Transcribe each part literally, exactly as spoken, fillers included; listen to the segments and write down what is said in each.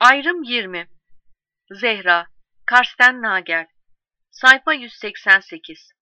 Ayrım yirmi. Zehra, Karsten Nagel. Sayfa yüz seksen sekiz.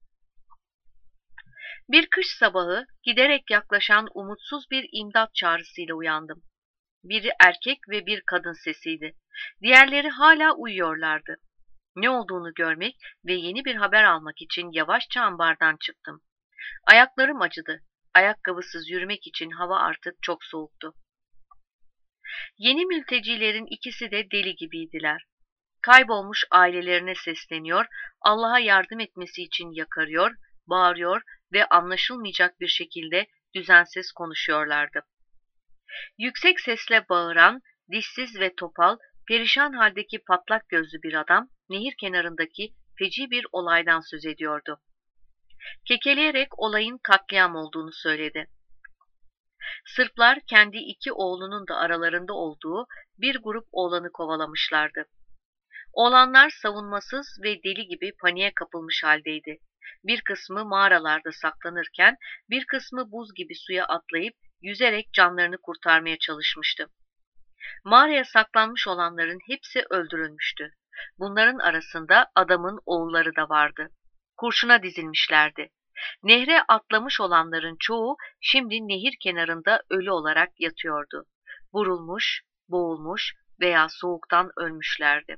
Bir kış sabahı giderek yaklaşan umutsuz bir imdat çağrısıyla uyandım. Biri erkek ve bir kadın sesiydi. Diğerleri hala uyuyorlardı. Ne olduğunu görmek ve yeni bir haber almak için yavaşça ambardan çıktım. Ayaklarım acıdı. Ayakkabısız yürümek için hava artık çok soğuktu. Yeni mültecilerin ikisi de deli gibiydiler. Kaybolmuş ailelerine sesleniyor, Allah'a yardım etmesi için yakarıyor, bağırıyor ve anlaşılmayacak bir şekilde düzensiz konuşuyorlardı. Yüksek sesle bağıran, dişsiz ve topal, perişan haldeki patlak gözlü bir adam, nehir kenarındaki feci bir olaydan söz ediyordu. Kekeleyerek olayın katliam olduğunu söyledi. Sırplar kendi iki oğlunun da aralarında olduğu bir grup oğlanı kovalamışlardı. Oğlanlar savunmasız ve deli gibi paniğe kapılmış haldeydi. Bir kısmı mağaralarda saklanırken bir kısmı buz gibi suya atlayıp yüzerek canlarını kurtarmaya çalışmıştı. Mağaraya saklanmış olanların hepsi öldürülmüştü. Bunların arasında adamın oğulları da vardı. Kurşuna dizilmişlerdi. Nehre atlamış olanların çoğu şimdi nehir kenarında ölü olarak yatıyordu. Vurulmuş, boğulmuş veya soğuktan ölmüşlerdi.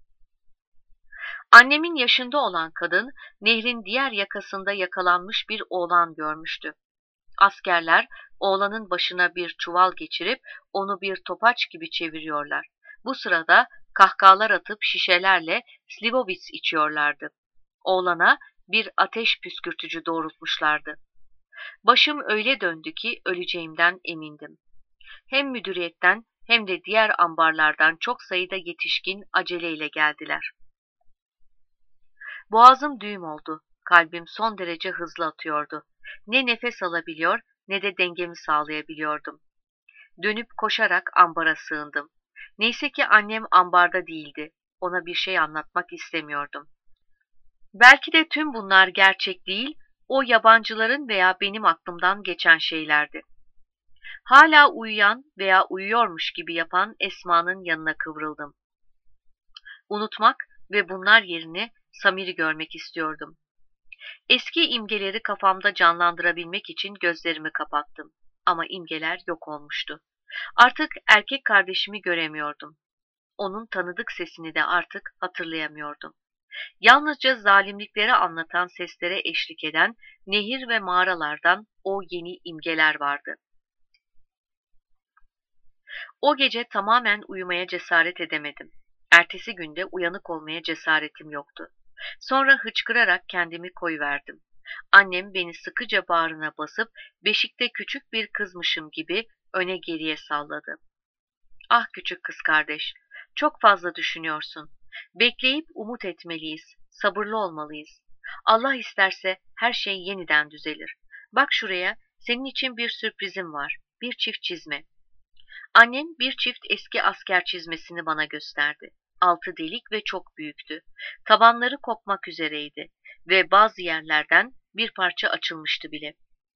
Annemin yaşında olan kadın nehrin diğer yakasında yakalanmış bir oğlan görmüştü. Askerler oğlanın başına bir çuval geçirip onu bir topaç gibi çeviriyorlar. Bu sırada kahkahalar atıp şişelerle slivovitz içiyorlardı. Oğlana bir ateş püskürtücü doğrultmuşlardı. Başım öyle döndü ki öleceğimden emindim. Hem müdüriyetten hem de diğer ambarlardan çok sayıda yetişkin aceleyle geldiler. Boğazım düğüm oldu. Kalbim son derece hızlı atıyordu. Ne nefes alabiliyor ne de dengemi sağlayabiliyordum. Dönüp koşarak ambara sığındım. Neyse ki annem ambarda değildi. Ona bir şey anlatmak istemiyordum. Belki de tüm bunlar gerçek değil, o yabancıların veya benim aklımdan geçen şeylerdi. Hala uyuyan veya uyuyormuş gibi yapan Esma'nın yanına kıvrıldım. Unutmak ve bunlar yerine Samir'i görmek istiyordum. Eski imgeleri kafamda canlandırabilmek için gözlerimi kapattım. Ama imgeler yok olmuştu. Artık erkek kardeşimi göremiyordum. Onun tanıdık sesini de artık hatırlayamıyordum. Yalnızca zalimlikleri anlatan seslere eşlik eden nehir ve mağaralardan o yeni imgeler vardı. O gece tamamen uyumaya cesaret edemedim. Ertesi günde uyanık olmaya cesaretim yoktu. Sonra hıçkırarak kendimi koyuverdim. Annem beni sıkıca bağrına basıp beşikte küçük bir kızmışım gibi öne geriye salladı. Ah küçük kız kardeş, çok fazla düşünüyorsun. Bekleyip umut etmeliyiz, sabırlı olmalıyız. Allah isterse her şey yeniden düzelir. Bak şuraya, senin için bir sürprizim var, bir çift çizme. Annem bir çift eski asker çizmesini bana gösterdi. Altı delik ve çok büyüktü. Tabanları kopmak üzereydi ve bazı yerlerden bir parça açılmıştı bile.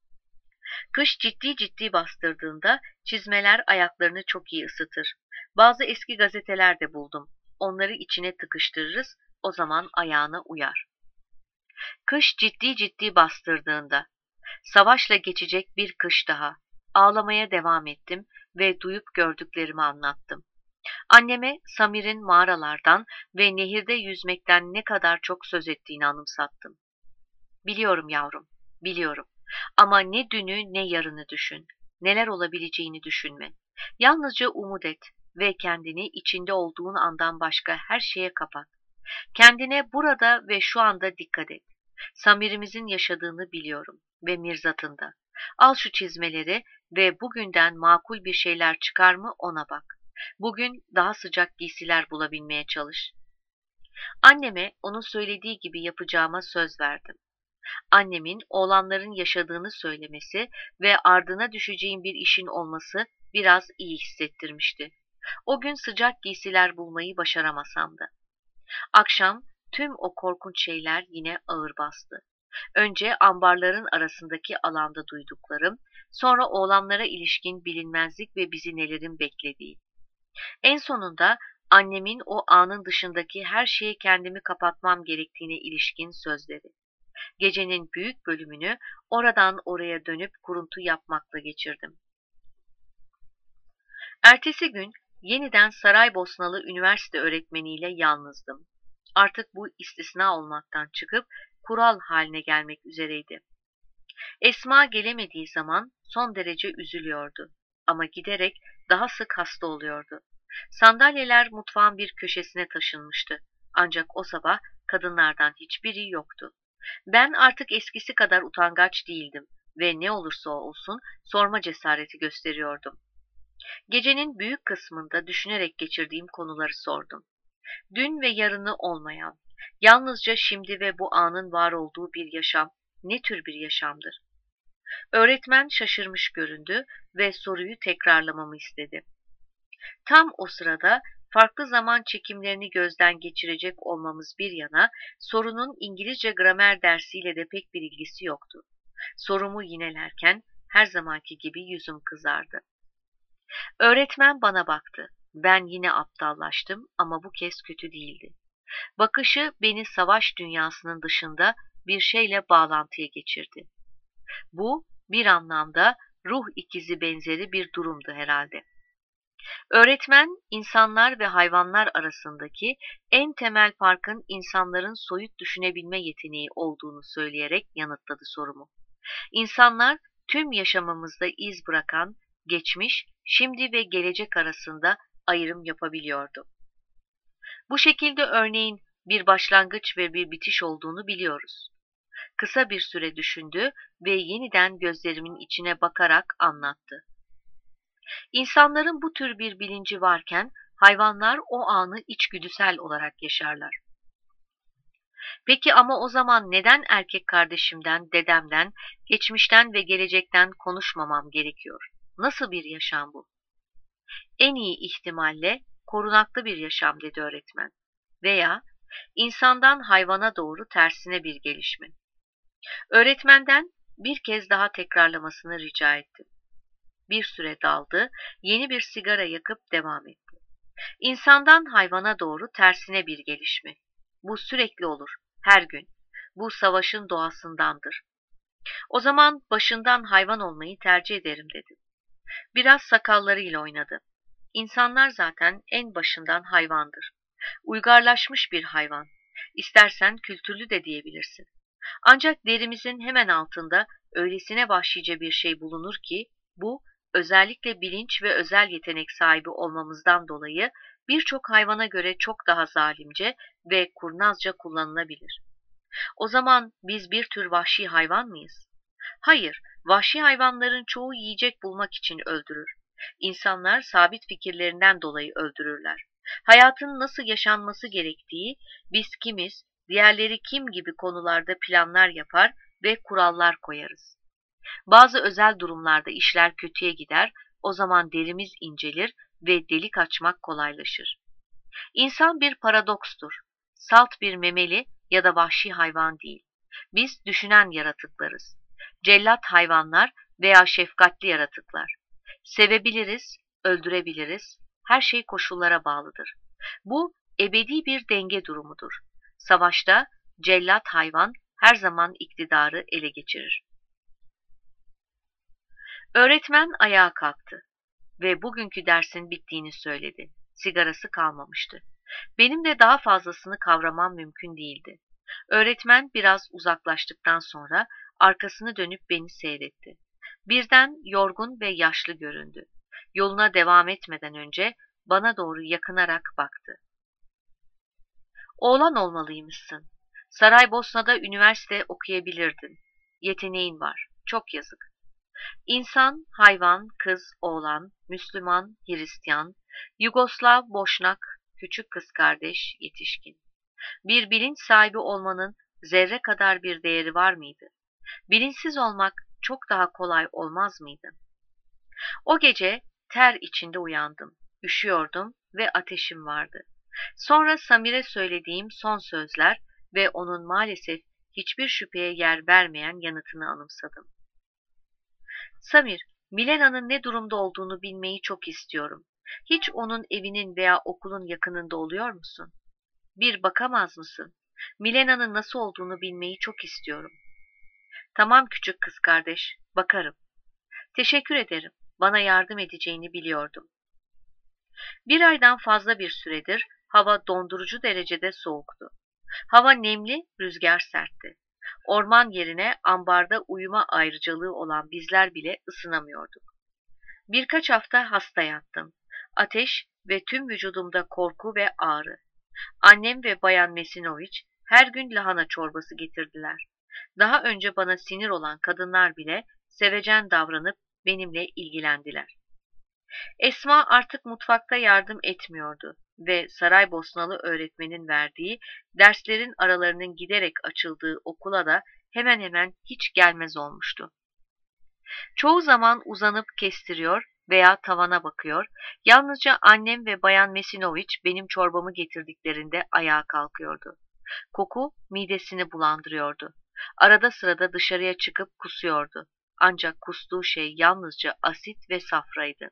Kış ciddi ciddi bastırdığında çizmeler ayaklarını çok iyi ısıtır. Bazı eski gazeteler de buldum. Onları içine tıkıştırırız, o zaman ayağına uyar. Kış ciddi ciddi bastırdığında, savaşla geçecek bir kış daha. Ağlamaya devam ettim ve duyup gördüklerimi anlattım. Anneme Samir'in mağaralardan ve nehirde yüzmekten ne kadar çok söz ettiğini anımsattım. Biliyorum yavrum, biliyorum. Ama ne dünü ne yarını düşün. Neler olabileceğini düşünme. Yalnızca umut et ve kendini içinde olduğun andan başka her şeye kapat. Kendine burada ve şu anda dikkat et. Samir'imizin yaşadığını biliyorum ve Mirzat'ın da. Al şu çizmeleri ve bugünden makul bir şeyler çıkar mı ona bak. Bugün daha sıcak giysiler bulabilmeye çalış. Anneme onun söylediği gibi yapacağıma söz verdim. Annemin oğlanların yaşadığını söylemesi ve ardına düşeceğim bir işin olması biraz iyi hissettirmişti. O gün sıcak giysiler bulmayı başaramasam da. Akşam tüm o korkunç şeyler yine ağır bastı. Önce ambarların arasındaki alanda duyduklarım, sonra oğlanlara ilişkin bilinmezlik ve bizi nelerin beklediği. En sonunda Annemin o anın dışındaki her şeye kendimi kapatmam gerektiğine ilişkin sözleri. Gecenin büyük bölümünü oradan oraya dönüp kuruntu yapmakla geçirdim. Ertesi gün yeniden Saraybosnalı üniversite öğretmeniyle yalnızdım. Artık bu istisna olmaktan çıkıp kural haline gelmek üzereydi. Esma gelemediği zaman son derece üzülüyordu ama giderek daha sık hasta oluyordu. Sandalyeler mutfağın bir köşesine taşınmıştı. Ancak o sabah kadınlardan hiçbiri yoktu. Ben artık eskisi kadar utangaç değildim ve ne olursa olsun sorma cesareti gösteriyordum. Gecenin büyük kısmında düşünerek geçirdiğim konuları sordum. Dün ve yarını olmayan, yalnızca şimdi ve bu anın var olduğu bir yaşam ne tür bir yaşamdır? Öğretmen şaşırmış göründü ve soruyu tekrarlamamı istedi. Tam o sırada farklı zaman çekimlerini gözden geçirecek olmamız bir yana, sorunun İngilizce gramer dersiyle de pek bir ilgisi yoktu. Sorumu yinelerken her zamanki gibi yüzüm kızardı. Öğretmen bana baktı. Ben yine aptallaştım ama bu kez kötü değildi. Bakışı beni savaş dünyasının dışında bir şeyle bağlantıya geçirdi. Bu bir anlamda ruh ikizi benzeri bir durumdu herhalde. Öğretmen, insanlar ve hayvanlar arasındaki en temel farkın insanların soyut düşünebilme yeteneği olduğunu söyleyerek yanıtladı sorumu. İnsanlar tüm yaşamımızda iz bırakan, geçmiş, şimdi ve gelecek arasında ayrım yapabiliyordu. Bu şekilde örneğin bir başlangıç ve bir bitiş olduğunu biliyoruz. Kısa bir süre düşündü ve yeniden gözlerimin içine bakarak anlattı. İnsanların bu tür bir bilinci varken hayvanlar o anı içgüdüsel olarak yaşarlar. Peki ama o zaman neden erkek kardeşimden, dedemden, geçmişten ve gelecekten konuşmamam gerekiyor? Nasıl bir yaşam bu? En iyi ihtimalle korunaklı bir yaşam dedi öğretmen. Veya insandan hayvana doğru tersine bir gelişme. Öğretmenden bir kez daha tekrarlamasını rica ettim. Bir süre daldı, yeni bir sigara yakıp devam etti. İnsandan hayvana doğru tersine bir gelişme. Bu sürekli olur, her gün. Bu savaşın doğasındandır. O zaman başından hayvan olmayı tercih ederim dedi. Biraz sakallarıyla oynadı. İnsanlar zaten en başından hayvandır. Uygarlaşmış bir hayvan. İstersen kültürlü de diyebilirsin. Ancak derimizin hemen altında öylesine vahşice bir şey bulunur ki bu özellikle bilinç ve özel yetenek sahibi olmamızdan dolayı birçok hayvana göre çok daha zalimce ve kurnazca kullanılabilir. O zaman biz bir tür vahşi hayvan mıyız? Hayır, vahşi hayvanların çoğu yiyecek bulmak için öldürür. İnsanlar sabit fikirlerinden dolayı öldürürler. Hayatın nasıl yaşanması gerektiği, biz kimiz, diğerleri kim gibi konularda planlar yapar ve kurallar koyarız. Bazı özel durumlarda işler kötüye gider, o zaman derimiz incelir ve delik açmak kolaylaşır. İnsan bir paradokstur. Salt bir memeli ya da vahşi hayvan değil. Biz düşünen yaratıklarız. Cellat hayvanlar veya şefkatli yaratıklar. Sevebiliriz, öldürebiliriz. Her şey koşullara bağlıdır. Bu ebedi bir denge durumudur. Savaşta cellat hayvan her zaman iktidarı ele geçirir. Öğretmen ayağa kalktı ve bugünkü dersin bittiğini söyledi. Sigarası kalmamıştı. Benim de daha fazlasını kavramam mümkün değildi. Öğretmen biraz uzaklaştıktan sonra arkasını dönüp beni seyretti. Birden yorgun ve yaşlı göründü. Yoluna devam etmeden önce bana doğru yakınarak baktı. Oğlan olmalıymışsın. Saraybosna'da üniversite okuyabilirdin. Yeteneğin var. Çok yazık. İnsan, hayvan, kız, oğlan, Müslüman, Hristiyan, Yugoslav, Boşnak, küçük kız kardeş, yetişkin. Bir bilinç sahibi olmanın zerre kadar bir değeri var mıydı? Bilinçsiz olmak çok daha kolay olmaz mıydı? O gece ter içinde uyandım. Üşüyordum ve ateşim vardı. Sonra Samir'e söylediğim son sözler ve onun maalesef hiçbir şüpheye yer vermeyen yanıtını anımsadım. Samir, Milena'nın ne durumda olduğunu bilmeyi çok istiyorum. Hiç onun evinin veya okulun yakınında oluyor musun? Bir bakamaz mısın? Milena'nın nasıl olduğunu bilmeyi çok istiyorum. Tamam küçük kız kardeş, bakarım. Teşekkür ederim. Bana yardım edeceğini biliyordum. Bir aydan fazla bir süredir hava dondurucu derecede soğuktu. Hava nemli, rüzgar sertti. Orman yerine ambarda uyuma ayrıcalığı olan bizler bile ısınamıyorduk. Birkaç hafta hasta yattım. Ateş ve tüm vücudumda korku ve ağrı. Annem ve Bayan Mesinoviç her gün lahana çorbası getirdiler. Daha önce bana sinir olan kadınlar bile sevecen davranıp benimle ilgilendiler. Esma artık mutfakta yardım etmiyordu ve Saraybosnalı öğretmenin verdiği derslerin aralarının giderek açıldığı okula da hemen hemen hiç gelmez olmuştu. Çoğu zaman uzanıp kestiriyor veya tavana bakıyor, yalnızca annem ve Bayan Mesinoviç benim çorbamı getirdiklerinde ayağa kalkıyordu. Koku midesini bulandırıyordu. Arada sırada dışarıya çıkıp kusuyordu. Ancak kustuğu şey yalnızca asit ve safraydı.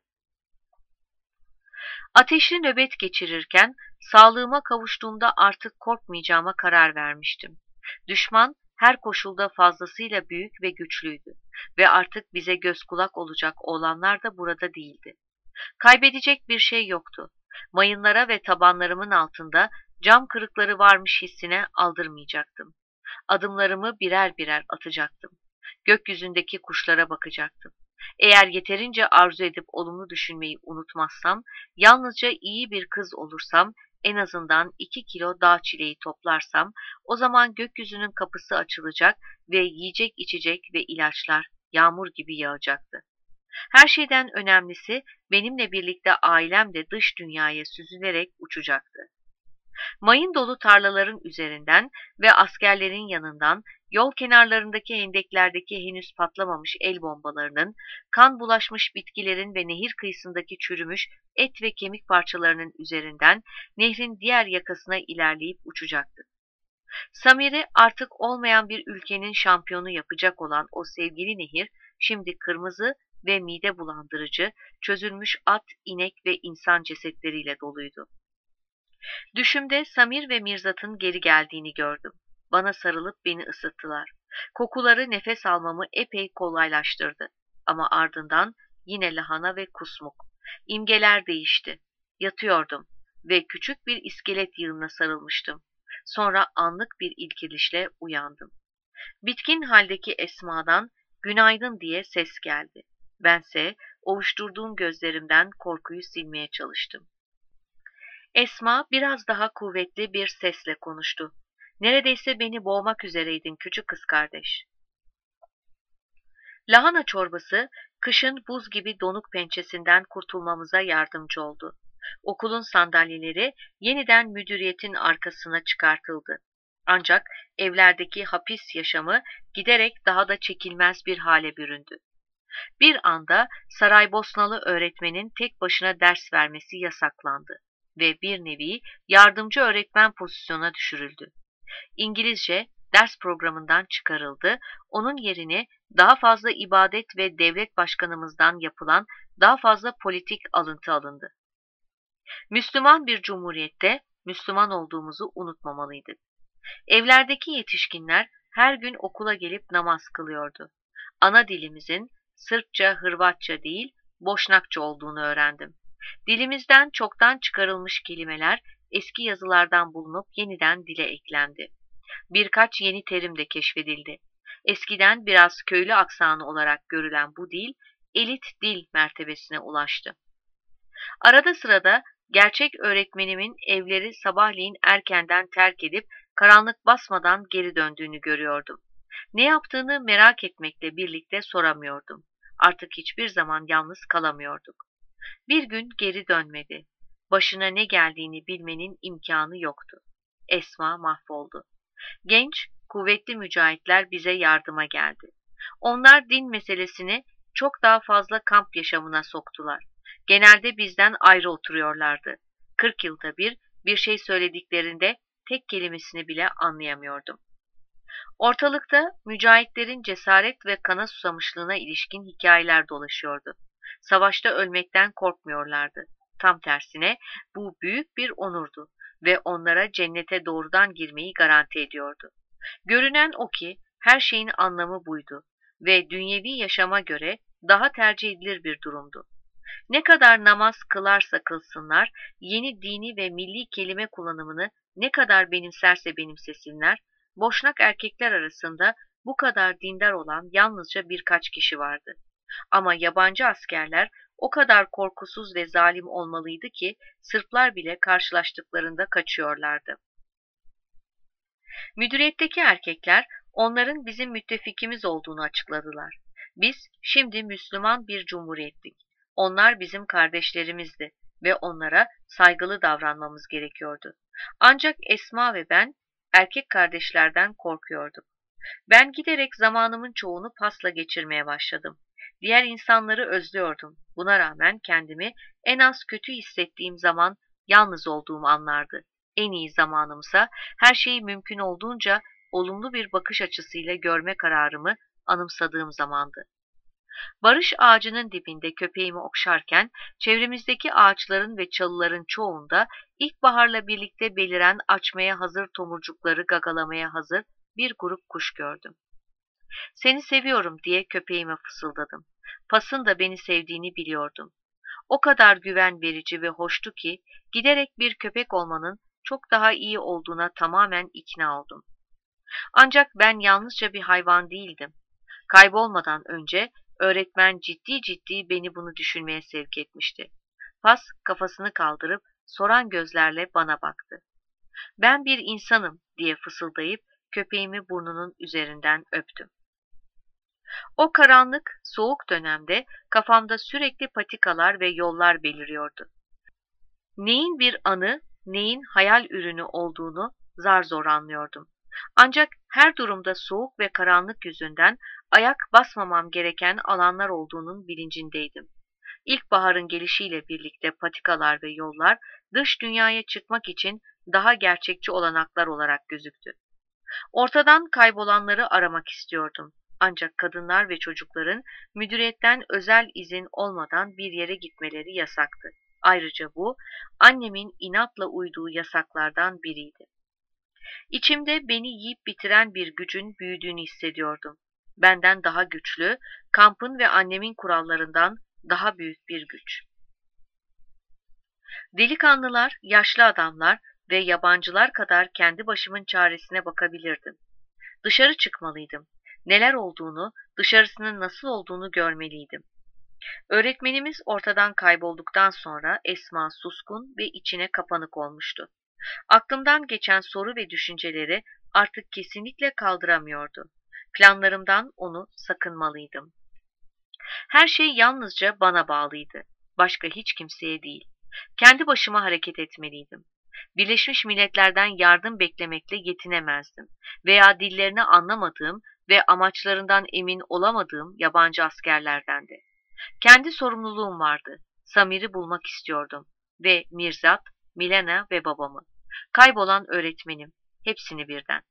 Ateşli nöbet geçirirken sağlığıma kavuştuğumda artık korkmayacağıma karar vermiştim. Düşman her koşulda fazlasıyla büyük ve güçlüydü ve artık bize göz kulak olacak olanlar da burada değildi. Kaybedecek bir şey yoktu. Mayınlara ve tabanlarımın altında cam kırıkları varmış hissine aldırmayacaktım. Adımlarımı birer birer atacaktım. Gökyüzündeki kuşlara bakacaktım. Eğer yeterince arzu edip olumlu düşünmeyi unutmazsam, yalnızca iyi bir kız olursam, en azından iki kilo dağ çileği toplarsam, o zaman gökyüzünün kapısı açılacak ve yiyecek içecek ve ilaçlar yağmur gibi yağacaktı. Her şeyden önemlisi benimle birlikte ailem de dış dünyaya süzülerek uçacaktı. Mayın dolu tarlaların üzerinden ve askerlerin yanından, yol kenarlarındaki hendeklerdeki henüz patlamamış el bombalarının, kan bulaşmış bitkilerin ve nehir kıyısındaki çürümüş et ve kemik parçalarının üzerinden nehrin diğer yakasına ilerleyip uçacaktı. Samir'i artık olmayan bir ülkenin şampiyonu yapacak olan o sevgili nehir, şimdi kırmızı ve mide bulandırıcı, çözülmüş at, inek ve insan cesetleriyle doluydu. Düşümde Samir ve Mirzat'ın geri geldiğini gördüm. Bana sarılıp beni ısıttılar. Kokuları nefes almamı epey kolaylaştırdı. Ama ardından yine lahana ve kusmuk. İmgeler değişti. Yatıyordum ve küçük bir iskelet yığınına sarılmıştım. Sonra anlık bir irkilişle uyandım. Bitkin haldeki Esma'dan günaydın diye ses geldi. Bense ovuşturduğum gözlerimden korkuyu silmeye çalıştım. Esma biraz daha kuvvetli bir sesle konuştu. Neredeyse beni boğmak üzereydin küçük kız kardeş. Lahana çorbası, kışın buz gibi donuk pençesinden kurtulmamıza yardımcı oldu. Okulun sandalyeleri yeniden müdüriyetin arkasına çıkartıldı. Ancak evlerdeki hapis yaşamı giderek daha da çekilmez bir hale büründü. Bir anda Saraybosnalı öğretmenin tek başına ders vermesi yasaklandı ve bir nevi yardımcı öğretmen pozisyona düşürüldü. İngilizce ders programından çıkarıldı, onun yerine daha fazla ibadet ve devlet başkanımızdan yapılan daha fazla politik alıntı alındı. Müslüman bir cumhuriyette Müslüman olduğumuzu unutmamalıydık. Evlerdeki yetişkinler her gün okula gelip namaz kılıyordu. Ana dilimizin Sırpça, Hırvatça değil, Boşnakça olduğunu öğrendim. Dilimizden çoktan çıkarılmış kelimeler eski yazılardan bulunup yeniden dile eklendi. Birkaç yeni terim de keşfedildi. Eskiden biraz köylü aksanı olarak görülen bu dil, elit dil mertebesine ulaştı. Arada sırada gerçek öğretmenimin evleri sabahleyin erkenden terk edip karanlık basmadan geri döndüğünü görüyordum. Ne yaptığını merak etmekle birlikte soramıyordum. Artık hiçbir zaman yalnız kalamıyorduk. Bir gün geri dönmedi. Başına ne geldiğini bilmenin imkanı yoktu. Esma mahvoldu. Genç, kuvvetli mücahitler bize yardıma geldi. Onlar din meselesini çok daha fazla kamp yaşamına soktular. Genelde bizden ayrı oturuyorlardı. Kırk yılda bir, bir şey söylediklerinde tek kelimesini bile anlayamıyordum. Ortalıkta mücahitlerin cesaret ve kana susamışlığına ilişkin hikayeler dolaşıyordu. Savaşta ölmekten korkmuyorlardı. tam tersine bu büyük bir onurdu ve onlara cennete doğrudan girmeyi garanti ediyordu. Görünen o ki her şeyin anlamı buydu ve dünyevi yaşama göre daha tercih edilir bir durumdu. Ne kadar namaz kılarsa kılsınlar, yeni dini ve milli kelime kullanımını ne kadar benimserse benimsesinler, boşnak erkekler arasında bu kadar dindar olan yalnızca birkaç kişi vardı. Ama yabancı askerler o kadar korkusuz ve zalim olmalıydı ki Sırplar bile karşılaştıklarında kaçıyorlardı. Müdüriyetteki erkekler onların bizim müttefikimiz olduğunu açıkladılar. Biz şimdi Müslüman bir cumhuriyettik. Onlar bizim kardeşlerimizdi ve onlara saygılı davranmamız gerekiyordu. Ancak Esma ve ben erkek kardeşlerden korkuyorduk. Ben giderek zamanımın çoğunu pasla geçirmeye başladım. Diğer insanları özlüyordum. Buna rağmen kendimi en az kötü hissettiğim zaman yalnız olduğumu anlardı. En iyi zamanımsa her şeyi mümkün olduğunca olumlu bir bakış açısıyla görme kararımı anımsadığım zamandı. Barış ağacının dibinde köpeğimi okşarken çevremizdeki ağaçların ve çalıların çoğunda ilkbaharla birlikte beliren açmaya hazır tomurcukları gagalamaya hazır bir grup kuş gördüm. Seni seviyorum diye köpeğime fısıldadım. Pas'ın da beni sevdiğini biliyordum. O kadar güven verici ve hoştu ki giderek bir köpek olmanın çok daha iyi olduğuna tamamen ikna oldum. Ancak ben yalnızca bir hayvan değildim. Kaybolmadan önce öğretmen ciddi ciddi beni bunu düşünmeye sevk etmişti. Pas kafasını kaldırıp soran gözlerle bana baktı. Ben bir insanım diye fısıldayıp köpeğimi burnunun üzerinden öptüm. O karanlık, soğuk dönemde kafamda sürekli patikalar ve yollar beliriyordu. Neyin bir anı, neyin hayal ürünü olduğunu zar zor anlıyordum. Ancak her durumda soğuk ve karanlık yüzünden ayak basmamam gereken alanlar olduğunun bilincindeydim. İlkbaharın gelişiyle birlikte patikalar ve yollar dış dünyaya çıkmak için daha gerçekçi olanaklar olarak gözüktü. Ortadan kaybolanları aramak istiyordum. Ancak kadınlar ve çocukların müdüriyetten özel izin olmadan bir yere gitmeleri yasaktı. Ayrıca bu, annemin inatla uyduğu yasaklardan biriydi. İçimde beni yiyip bitiren bir gücün büyüdüğünü hissediyordum. Benden daha güçlü, kampın ve annemin kurallarından daha büyük bir güç. Delikanlılar, yaşlı adamlar ve yabancılar kadar kendi başımın çaresine bakabilirdim. Dışarı çıkmalıydım. Neler olduğunu, dışarısının nasıl olduğunu görmeliydim. Öğretmenimiz ortadan kaybolduktan sonra Esma suskun ve içine kapanık olmuştu. Aklımdan geçen soru ve düşünceleri artık kesinlikle kaldıramıyordu. Planlarımdan onu sakınmalıydım. Her şey yalnızca bana bağlıydı. Başka hiç kimseye değil. Kendi başıma hareket etmeliydim. Birleşmiş Milletler'den yardım beklemekle yetinemezdim veya dillerini anlamadığım ve amaçlarından emin olamadığım yabancı askerlerdendi. Kendi sorumluluğum vardı. Samir'i bulmak istiyordum ve Mirzat, Milena ve babamı. Kaybolan öğretmenim, hepsini birden.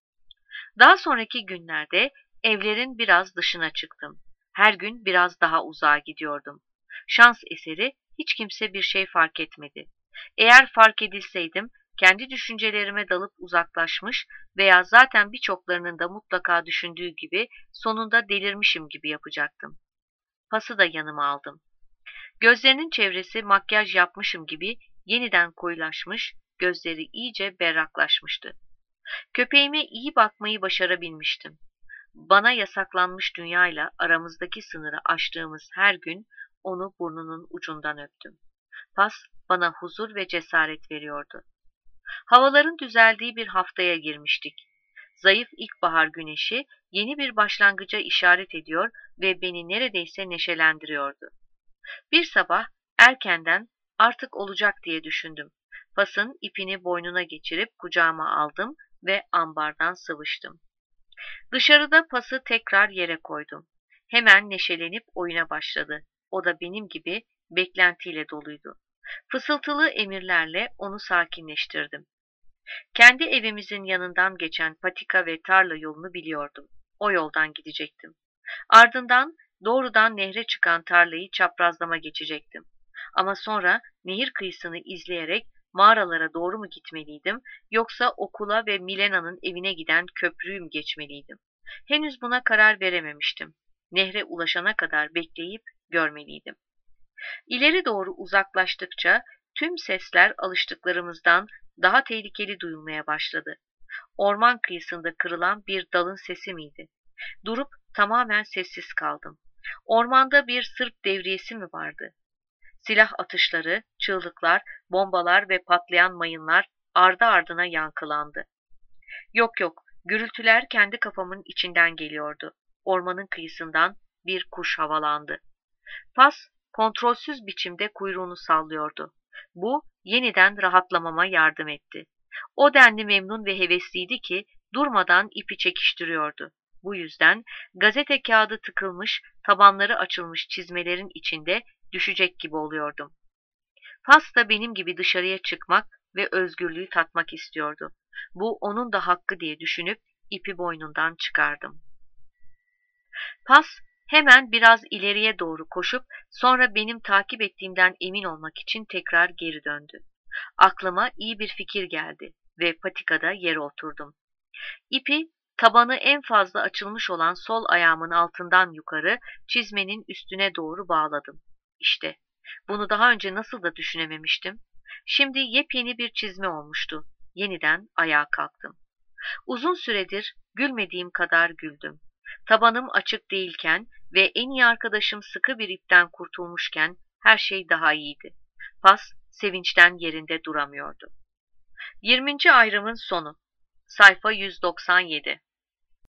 Daha sonraki günlerde evlerin biraz dışına çıktım. Her gün biraz daha uzağa gidiyordum. Şans eseri hiç kimse bir şey fark etmedi. Eğer fark edilseydim, kendi düşüncelerime dalıp uzaklaşmış veya zaten birçoklarının da mutlaka düşündüğü gibi sonunda delirmişim gibi yapacaktım. Pas'ı da yanıma aldım. Gözlerinin çevresi makyaj yapmışım gibi yeniden koyulaşmış, gözleri iyice berraklaşmıştı. Köpeğime iyi bakmayı başarabilmiştim. Bana yasaklanmış dünyayla aramızdaki sınırı aştığımız her gün onu burnunun ucundan öptüm. Pas bana huzur ve cesaret veriyordu. Havaların düzeldiği bir haftaya girmiştik. Zayıf ilkbahar güneşi yeni bir başlangıca işaret ediyor ve beni neredeyse neşelendiriyordu. Bir sabah erkenden artık olacak diye düşündüm. Pas'ın ipini boynuna geçirip kucağıma aldım ve ambardan sıvıştım. Dışarıda Pas'ı tekrar yere koydum. Hemen neşelenip oyuna başladı. O da benim gibi beklentiyle doluydu. Fısıltılı emirlerle onu sakinleştirdim. Kendi evimizin yanından geçen patika ve tarla yolunu biliyordum. O yoldan gidecektim. Ardından doğrudan nehre çıkan tarlayı çaprazlama geçecektim. Ama sonra nehir kıyısını izleyerek mağaralara doğru mu gitmeliydim, yoksa okula ve Milena'nın evine giden köprüyü mü geçmeliydim? Henüz buna karar verememiştim. Nehre ulaşana kadar bekleyip görmeliydim. İleri doğru uzaklaştıkça tüm sesler alıştıklarımızdan daha tehlikeli duyulmaya başladı. Orman kıyısında kırılan bir dalın sesi miydi? Durup tamamen sessiz kaldım. Ormanda bir Sırp devriyesi mi vardı? Silah atışları, çığlıklar, bombalar ve patlayan mayınlar ardı ardına yankılandı. Yok yok, gürültüler kendi kafamın içinden geliyordu. Ormanın kıyısından bir kuş havalandı. Pas, kontrolsüz biçimde kuyruğunu sallıyordu. Bu, yeniden rahatlamama yardım etti. O denli memnun ve hevesliydi ki, durmadan ipi çekiştiriyordu. Bu yüzden, gazete kağıdı tıkılmış, tabanları açılmış çizmelerin içinde düşecek gibi oluyordum. Pas da benim gibi dışarıya çıkmak ve özgürlüğü tatmak istiyordu. Bu onun da hakkı diye düşünüp ipi boynundan çıkardım. Pas hemen biraz ileriye doğru koşup sonra benim takip ettiğimden emin olmak için tekrar geri döndü. Aklıma iyi bir fikir geldi ve patikada yere oturdum. İpi tabanı en fazla açılmış olan sol ayağımın altından yukarı çizmenin üstüne doğru bağladım. İşte bunu daha önce nasıl da düşünememiştim. Şimdi yepyeni bir çizme olmuştu. Yeniden ayağa kalktım. Uzun süredir gülmediğim kadar güldüm. Tabanım açık değilken ve en iyi arkadaşım sıkı bir ipten kurtulmuşken her şey daha iyiydi. Pas sevinçten yerinde duramıyordu. yirminci ayrımın sonu. Sayfa yüz doksan yedi.